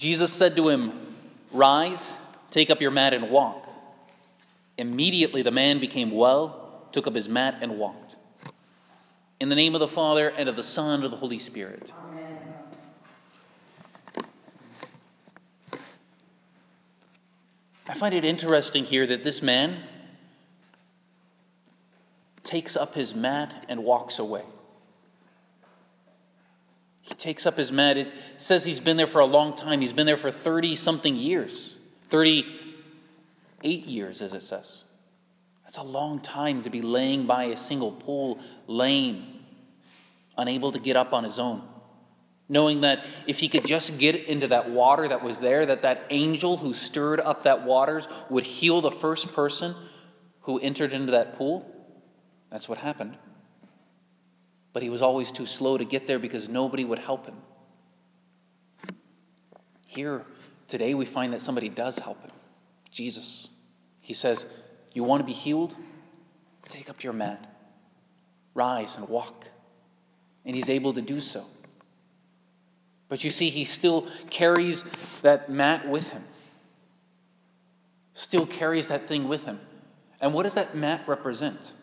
Jesus said to him, "Rise, take up your mat and walk." Immediately the man became well, took up his mat and walked. In the name of the Father, and of the Son, and of the Holy Spirit. Amen. I find it interesting here that this man takes up his mat and walks away. He takes up his mat. It says he's been there for a long time. He's been there for 30-something years. 38 years, as it says. That's a long time to be laying by a single pool, lame, unable to get up on his own. Knowing that if he could just get into that water that was there, that angel who stirred up that waters would heal the first person who entered into that pool. That's what happened. But he was always too slow to get there because nobody would help him. Here, today, we find that somebody does help him. Jesus. He says, "You want to be healed? Take up your mat. Rise and walk." And he's able to do so. But you see, he still carries that mat with him. Still carries that thing with him. And what does that mat represent?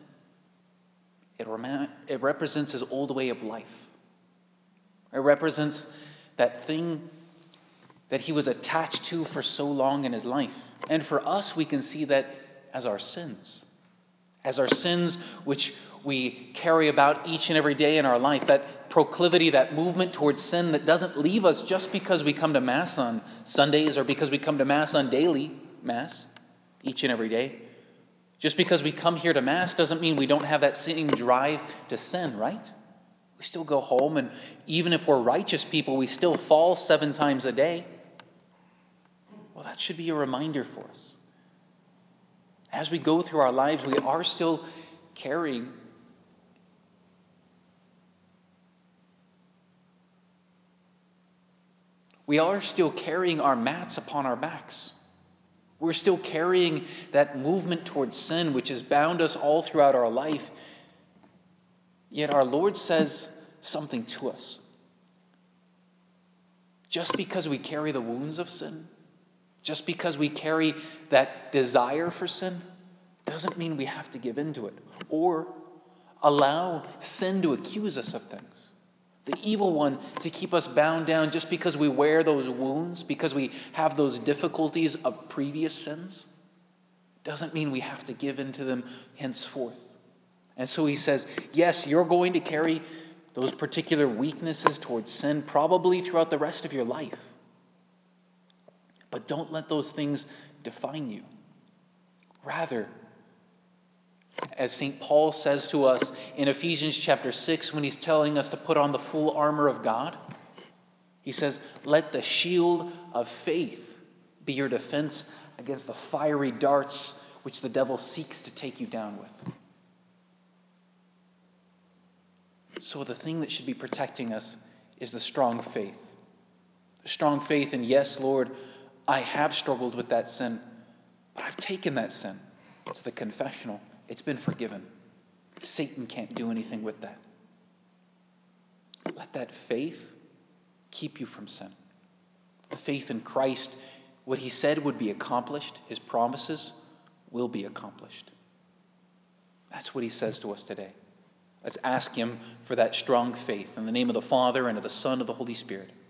It represents his old way of life. It represents that thing that he was attached to for so long in his life. And for us, we can see that as our sins. As our sins which we carry about each and every day in our life. That proclivity, that movement towards sin that doesn't leave us just because we come to Mass on Sundays or because we come to Mass on daily Mass each and every day. Just because we come here to Mass doesn't mean we don't have that same drive to sin, right? We still go home, and even if we're righteous people, we still fall 7 times a day. Well, that should be a reminder for us. As we go through our lives, we are still carrying our mats upon our backs. We're still carrying that movement towards sin, which has bound us all throughout our life. Yet our Lord says something to us. Just because we carry the wounds of sin, just because we carry that desire for sin, doesn't mean we have to give in to it or allow sin to accuse us of things. The evil one to keep us bound down just because we wear those wounds, because we have those difficulties of previous sins, doesn't mean we have to give in to them henceforth. And so he says, yes, you're going to carry those particular weaknesses towards sin probably throughout the rest of your life. But don't let those things define you. Rather, as St. Paul says to us in Ephesians chapter 6, when he's telling us to put on the full armor of God, he says, let the shield of faith be your defense against the fiery darts which the devil seeks to take you down with. So the thing that should be protecting us is the strong faith. The strong faith in, yes, Lord, I have struggled with that sin, but I've taken that sin to the confessional. It's been forgiven. Satan can't do anything with that. Let that faith keep you from sin. The faith in Christ, what he said would be accomplished, his promises will be accomplished. That's what he says to us today. Let's ask him for that strong faith in the name of the Father and of the Son and of the Holy Spirit.